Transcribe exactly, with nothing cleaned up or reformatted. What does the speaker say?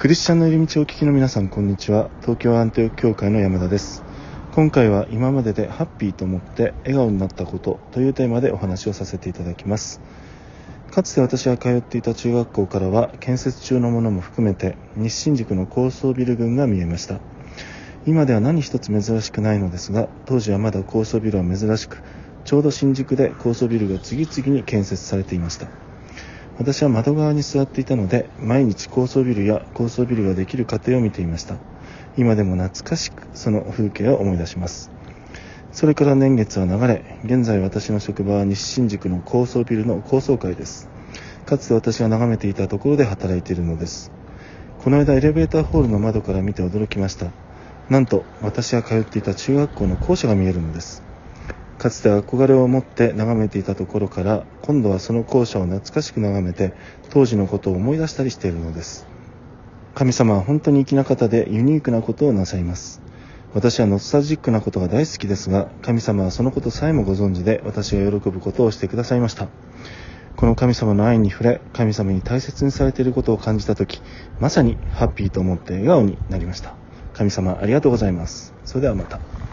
クリスチャンの入り道をお聞きの皆さん、こんにちは。東京アンテオ教会の山田です。今回は今まででハッピーと思って笑顔になったことというテーマでお話をさせていただきます。かつて私が通っていた中学校からは建設中のものも含めて日新宿の高層ビル群が見えました。今では何一つ珍しくないのですが、当時はまだ高層ビルは珍しく、ちょうど新宿で高層ビルが次々に建設されていました。私は窓側に座っていたので、毎日高層ビルや高層ビルができる過程を見ていました。今でも懐かしくその風景を思い出します。それから年月は流れ、現在私の職場は西新宿の高層ビルの高層階です。かつて私が眺めていたところで働いているのです。この間エレベーターホールの窓から見て驚きました。なんと私が通っていた中学校の校舎が見えるのです。かつて憧れを持って眺めていたところから、今度はその校舎を懐かしく眺めて当時のことを思い出したりしているのです。神様は本当に粋な方でユニークなことをなさいます。私はノスタルジックなことが大好きですが、神様はそのことさえもご存知で私が喜ぶことをしてくださいました。この神様の愛に触れ、神様に大切にされていることを感じたとき、まさにハッピーと思って笑顔になりました。神様ありがとうございます。それではまた。